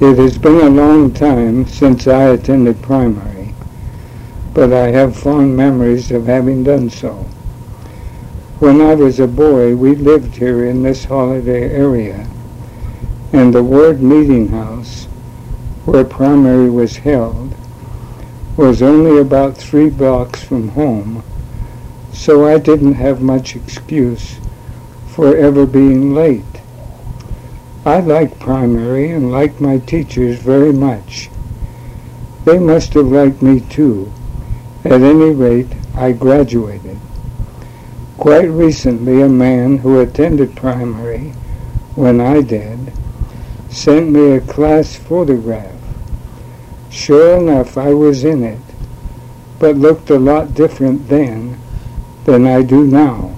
It has been a long time since I attended primary, but I have fond memories of having done so. When I was a boy, we lived here in this holiday area, and the Ward Meeting House, where primary was held, was only about 3 blocks from home, so I didn't have much excuse for ever being late. I liked primary and liked my teachers very much. They must have liked me too. At any rate, I graduated. Quite recently, a man who attended primary when I did sent me a class photograph. Sure enough, I was in it, but looked a lot different then than I do now.